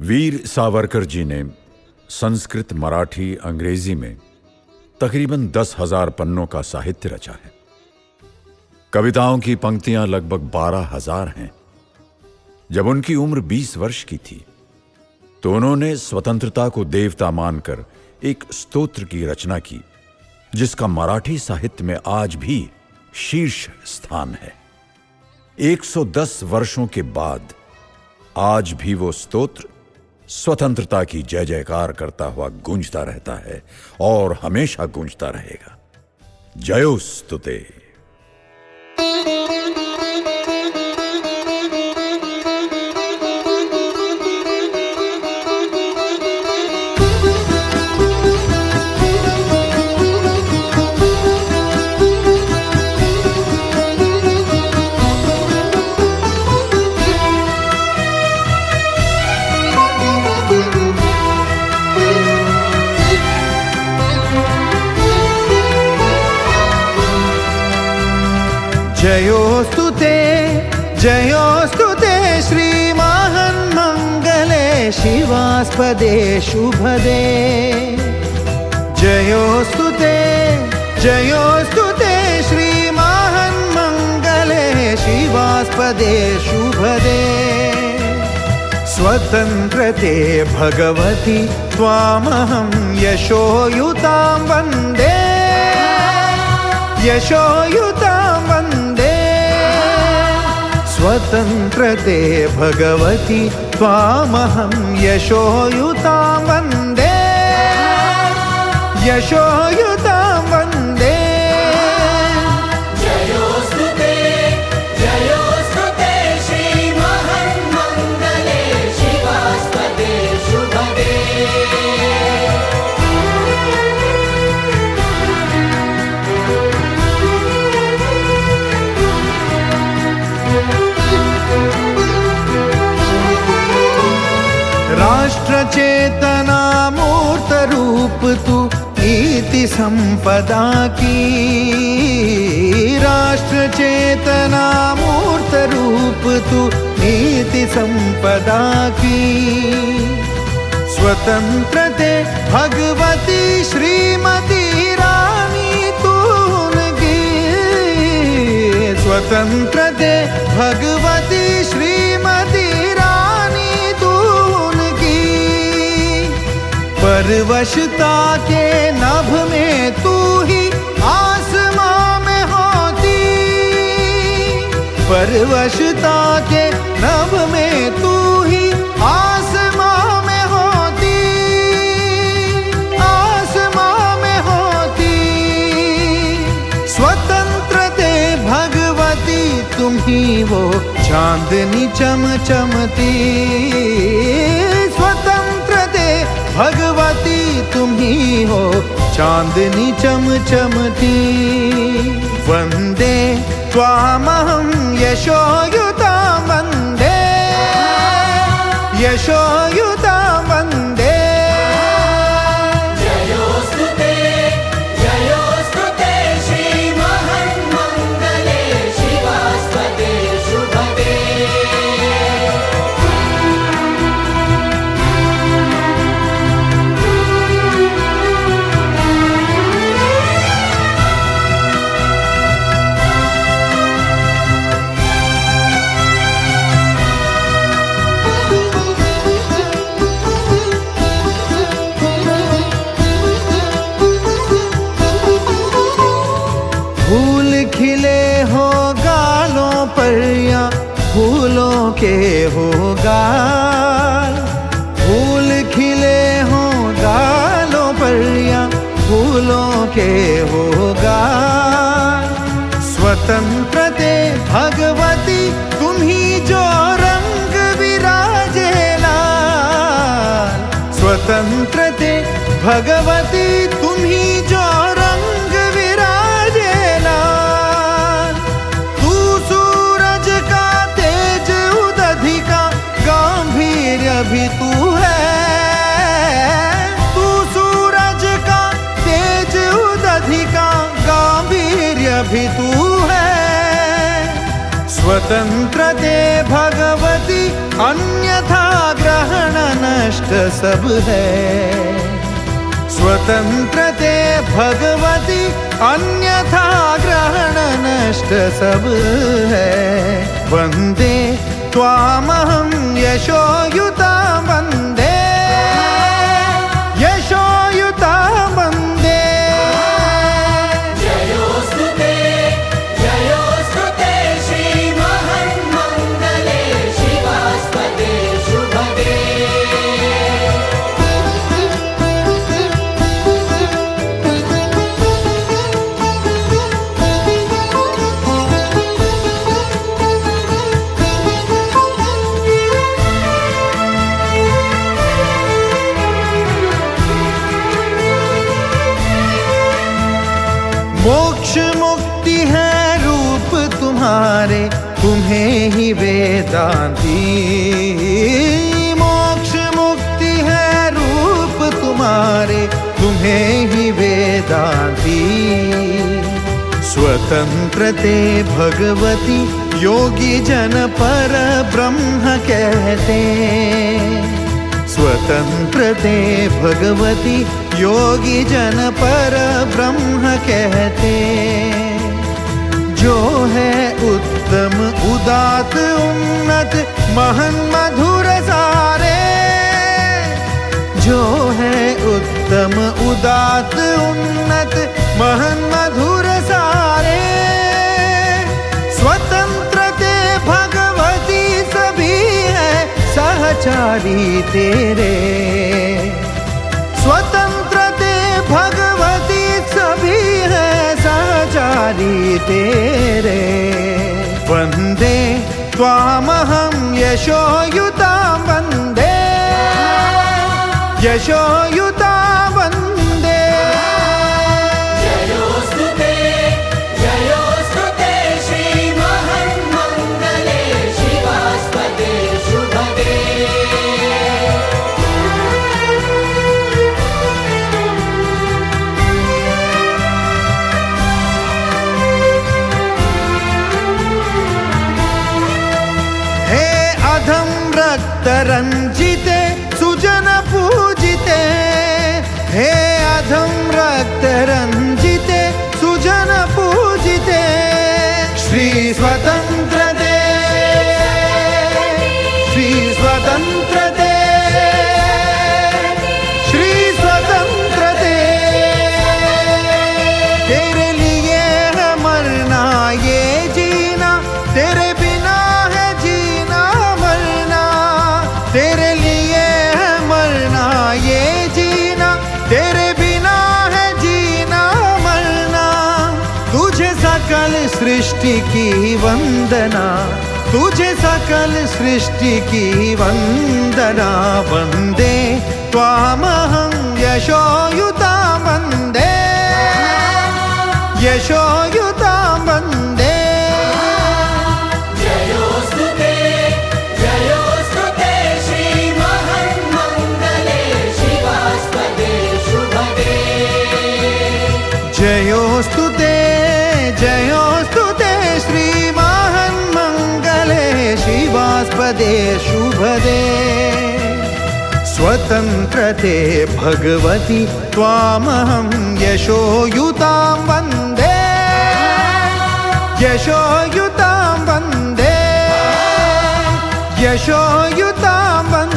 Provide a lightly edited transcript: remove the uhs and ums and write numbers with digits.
वीर सावरकर जी ने संस्कृत, मराठी, अंग्रेजी में तकरीबन 10,000 पन्नों का साहित्य रचा है। कविताओं की पंक्तियां लगभग 12,000 हैं। जब उनकी उम्र 20 वर्ष की थी तो उन्होंने स्वतंत्रता को देवता मानकर एक स्तोत्र की रचना की, जिसका मराठी साहित्य में आज भी शीर्ष स्थान है। 110 वर्षों के बाद आज भी वो स्तोत्र स्वतंत्रता की जय जयकार करता हुआ गूंजता रहता है और हमेशा गूंजता रहेगा। जयोस्तुते। जयोस्तुते श्रीमहान्मङ्गले शिवास्पदे शुभदे। जयोस्तुते श्रीमहान्मङ्गले शिवास्पदे शुभदे। स्वतन्त्रते भगवति त्वामहं यशोयुतां वन्दे, यशोयुतां वन्दे। स्वतन्त्रते भगवति त्वामहं यशोयुतां वन्दे, यशोयुतां वन्दे। जयोस्तुते श्रीमहान्मङ्गले शिवास्पदे शुभदे। राष्ट्रचेतना मूर्त रूप तू नीति संपदा की। राष्ट्रचेतना मूर्त रूप तू नीति संपदा की। स्वतंत्रते भगवती श्रीमती रानी तूनगी। स्वतंत्रते भगवती श्रीमती रानी तूनगी। परवशता के नभ में तू ही आसमां में होती। परवशता के नभ में तू ही आसमां में होती, आसमां में होती। स्वतंत्रते भगवती तुम ही वो चांदनी चमचमती। स्वतंत्रते भगवती तुम ही हो चांदनी चमचमती। वंदे त्वामहं यशोयुतां वन्दे, यशोयुतां वन्दे। जयोस्तुते श्रीमहान्मङ्गले शिवास्पदे शुभदे। फूल खिले हो गालों पर या फूलों के हो गाल। फूल खिले हो गालों पर या फूलों के हो गाल। स्वतंत्रते भगवती तुम ही जो रंग विराजे लाल। स्वतंत्रते भगवती तुम ही जो रंग विराजे लाल। तू सूरज का तेज उदधि का गांभीर्य भी तू है। तू सूरज का तेज उदधि का गांभीर्य भी तू है। स्वतंत्रते भगवती अन्यथा ग्रहण न सब है। स्वतंत्र ते भगवती अन्यथा ग्रहण नष्ट सब है। वंदे त्वामहं यशोयुता वंदे यशोयुता वंदे। जयोस्तुते श्री महन्मंगले शिवास्पदे शुभदे। मोक्ष मुक्ति है रूप तुम्हारे, तुम्हें ही वेदांती। मोक्ष मुक्ति है रूप तुम्हारे, तुम्हें ही वेदांती। स्वतंत्र ते भगवती योगी जन पर ब्रह्म कहते। स्वतंत्र ते भगवती योगी जन पर ब्रह्म कहते। जो है उत्तम उदात उन्नत महन मधुर सारे। जो है उत्तम उदात उन्नत महन मधुर सारे। स्वतंत्र ते भगवती सभी है सहचारी तेरे। स्वतंत्र ते भगवती सभी है सहचारी तेरे। वंदे त्वामहं यशोयुता वंदे यशोयुता वंदे। जयोस्तुते श्री महन्मंगले शिवास्पदे शुभदे। रंजिते सुजन पूजिते। हे अधम रक्त रंजिते सुजन पूजिते। श्री स्वतंत्र दे श्री स्वतंत्र दे श्री स्वतंत्र दे। तेरे लिए है मरना ये जीना, तेरे बिना है जीना मरना। तेरे लिए है मरना ये जीना, तेरे बिना है जीना मरना। तुझे सकल सृष्टि की वंदना, तुझे सकल सृष्टि की वंदना। वंदे त्वामहं यशोयुता वंदे यशोयुता वंदे। श्री महन्मंगले शिवास्पदे शुभदे। जयोस्तुते श्री महन्मंगले शिवास्पदे शुभदे। स्वतंत्र ते भगवती त्वामहं यशोयुतां वन्दे यशोयुतां वन्दे यशोयुतां वन्दे।